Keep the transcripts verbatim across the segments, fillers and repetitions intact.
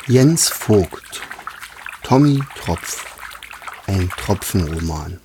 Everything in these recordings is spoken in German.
Jens Vogt, Tommy Tropf, ein Tropfenroman.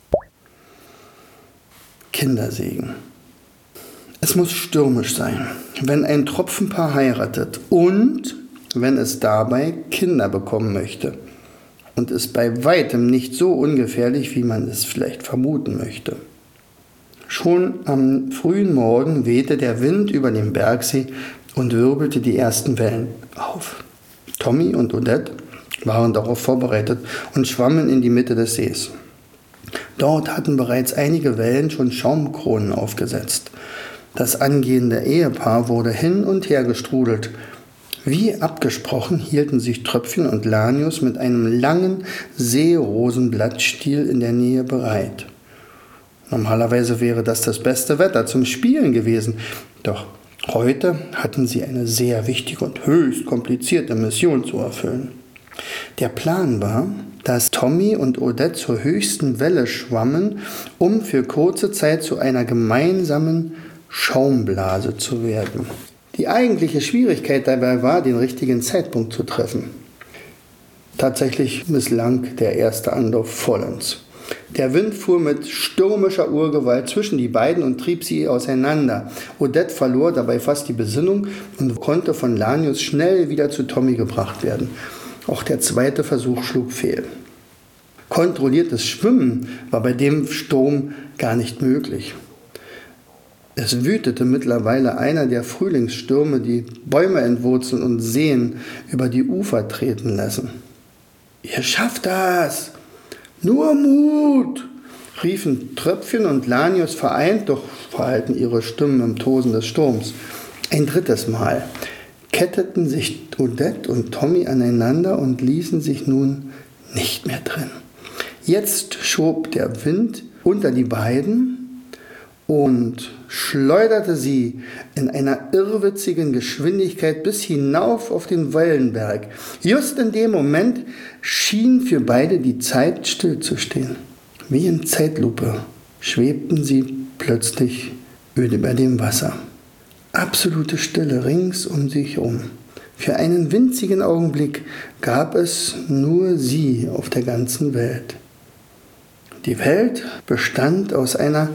Kindersegen. Es muss stürmisch sein, wenn ein Tropfenpaar heiratet und wenn es dabei Kinder bekommen möchte. Und ist bei weitem nicht so ungefährlich, wie man es vielleicht vermuten möchte. Schon am frühen Morgen wehte der Wind über den Bergsee und wirbelte die ersten Wellen auf. Tommy und Odette waren darauf vorbereitet und schwammen in die Mitte des Sees. Dort hatten bereits einige Wellen schon Schaumkronen aufgesetzt. Das angehende Ehepaar wurde hin und her gestrudelt. Wie abgesprochen hielten sich Tröpfchen und Lanius mit einem langen Seerosenblattstiel in der Nähe bereit. Normalerweise wäre das das beste Wetter zum Spielen gewesen, doch heute hatten sie eine sehr wichtige und höchst komplizierte Mission zu erfüllen. Der Plan war, dass Tommy und Odette zur höchsten Welle schwammen, um für kurze Zeit zu einer gemeinsamen Schaumblase zu werden. Die eigentliche Schwierigkeit dabei war, den richtigen Zeitpunkt zu treffen. Tatsächlich misslang der erste Anlauf vollends. Der Wind fuhr mit stürmischer Urgewalt zwischen die beiden und trieb sie auseinander. Odette verlor dabei fast die Besinnung und konnte von Lanius schnell wieder zu Tommy gebracht werden. Auch der zweite Versuch schlug fehl. Kontrolliertes Schwimmen war bei dem Sturm gar nicht möglich. Es wütete mittlerweile einer der Frühlingsstürme, die Bäume entwurzeln und Seen über die Ufer treten lassen. »Ihr schafft das! Nur Mut!« riefen Tröpfchen und Lanius vereint, doch verhallten ihre Stimmen im Tosen des Sturms. Ein drittes Mal ketteten sich Odette und Tommy aneinander und ließen sich nun nicht mehr trennen. Jetzt schob der Wind unter die beiden und schleuderte sie in einer irrwitzigen Geschwindigkeit bis hinauf auf den Wellenberg. Just in dem Moment schien für beide die Zeit stillzustehen. Wie in Zeitlupe schwebten sie plötzlich über dem Wasser. Absolute Stille rings um sich herum. Für einen winzigen Augenblick gab es nur sie auf der ganzen Welt. Die Welt bestand aus einer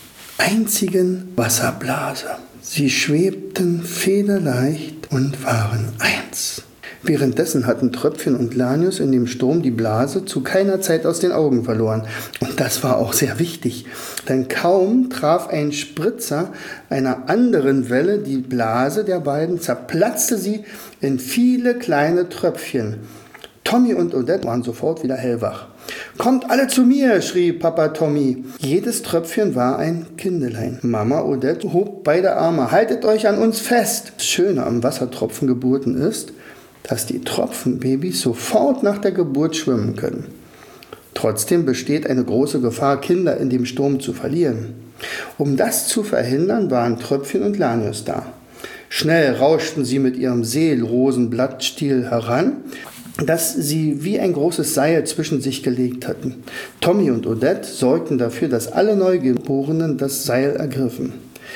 einzigen Wasserblase. Sie schwebten federleicht und waren eins. Währenddessen hatten Tröpfchen und Lanius in dem Sturm die Blase zu keiner Zeit aus den Augen verloren. Und das war auch sehr wichtig, denn kaum traf ein Spritzer einer anderen Welle die Blase der beiden, zerplatzte sie in viele kleine Tröpfchen. Tommy und Odette waren sofort wieder hellwach. »Kommt alle zu mir«, schrie Papa Tommy. Jedes Tröpfchen war ein Kindelein. Mama Odette hob beide Arme. »Haltet euch an uns fest!« Das Schöne am Wassertropfengeburten ist, dass die Tropfenbabys sofort nach der Geburt schwimmen können. Trotzdem besteht eine große Gefahr, Kinder in dem Sturm zu verlieren. Um das zu verhindern, waren Tröpfchen und Lanius da. Schnell rauschten sie mit ihrem Seerosenblattstiel heran, das sie wie ein großes Seil zwischen sich gelegt hatten. Tommy und Odette sorgten dafür, dass alle Neugeborenen das Seil ergriffen.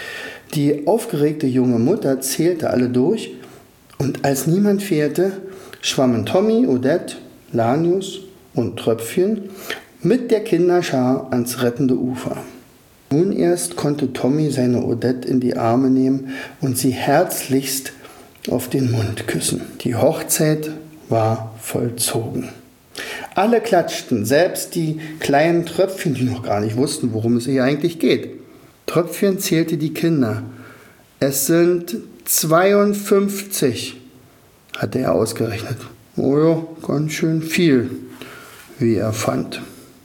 Die aufgeregte junge Mutter zählte alle durch, und als niemand fehlte, schwammen Tommy, Odette, Lanius und Tröpfchen mit der Kinderschar ans rettende Ufer. Nun erst konnte Tommy seine Odette in die Arme nehmen und sie herzlichst auf den Mund küssen. Die Hochzeit war vollzogen. Alle klatschten, selbst die kleinen Tröpfchen, die noch gar nicht wussten, worum es hier eigentlich geht. Tröpfchen zählte die Kinder. Es sind zweiundfünfzig, hatte er ausgerechnet. Oh ja, ganz schön viel, wie er fand.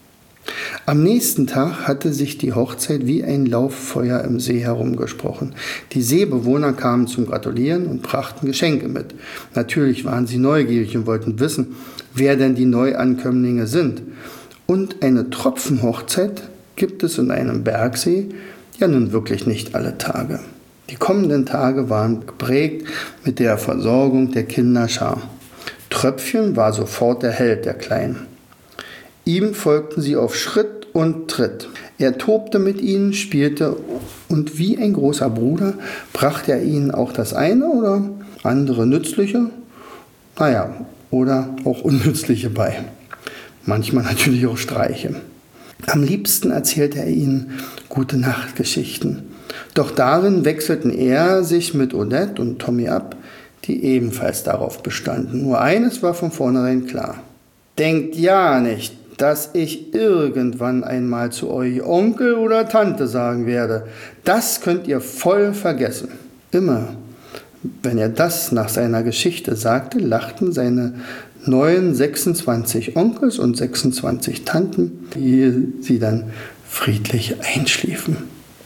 Am nächsten Tag hatte sich die Hochzeit wie ein Lauffeuer im See herumgesprochen. Die Seebewohner kamen zum Gratulieren und brachten Geschenke mit. Natürlich waren sie neugierig und wollten wissen, wer denn die Neuankömmlinge sind. Und eine Tropfenhochzeit gibt es in einem Bergsee ja nun wirklich nicht alle Tage. Die kommenden Tage waren geprägt mit der Versorgung der Kinderschar. Tröpfchen war sofort der Held der Kleinen. Ihm folgten sie auf Schritt und Tritt. Er tobte mit ihnen, spielte und wie ein großer Bruder brachte er ihnen auch das eine oder andere Nützliche, Naja, oder auch unnützliche bei. Manchmal natürlich auch Streiche. Am liebsten erzählte er ihnen Gute-Nacht-Geschichten. Doch darin wechselten er sich mit Odette und Tommy ab, die ebenfalls darauf bestanden. Nur eines war von vornherein klar. Denkt ja nicht, dass ich irgendwann einmal zu euch Onkel oder Tante sagen werde. Das könnt ihr voll vergessen. Immer, wenn er das nach seiner Geschichte sagte, lachten seine neuen sechsundzwanzig Onkels und sechsundzwanzig Tanten, ehe sie dann friedlich einschliefen.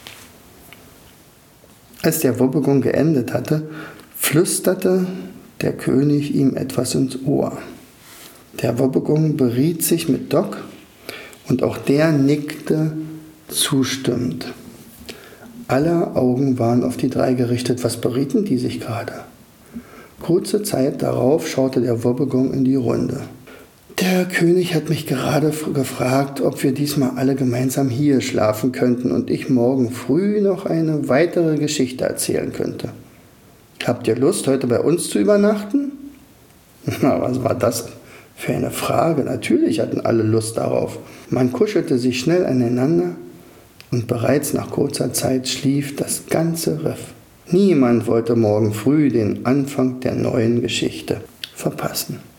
Als der Wobbegong geendet hatte, flüsterte der König ihm etwas ins Ohr. Der Wobbegong beriet sich mit Doc und auch der nickte zustimmend. Alle Augen waren auf die drei gerichtet. Was berieten die sich gerade? Kurze Zeit darauf schaute der Wobbegong in die Runde. Der König hat mich gerade gefragt, ob wir diesmal alle gemeinsam hier schlafen könnten und ich morgen früh noch eine weitere Geschichte erzählen könnte. Habt ihr Lust, heute bei uns zu übernachten? Na, was war das für eine Frage? Natürlich hatten alle Lust darauf. Man kuschelte sich schnell aneinander und bereits nach kurzer Zeit schlief das ganze Riff. Niemand wollte morgen früh den Anfang der neuen Geschichte verpassen.